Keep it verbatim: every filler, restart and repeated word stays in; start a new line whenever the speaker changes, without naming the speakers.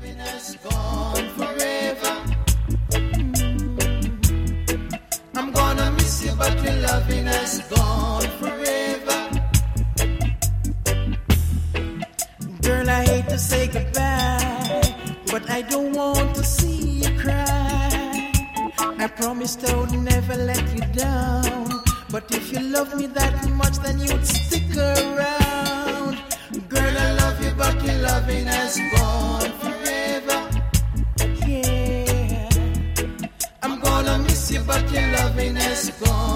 loving has gone forever. I'm gonna miss you, but your loving has gone forever. Girl, I hate to say goodbye, but I don't want to see you cry. I promised I would never let you down, but if you love me that much, then you'd stick around. Girl, I love you, but your loving has gone forever. Yeah, I'm gonna miss you, but your loving has gone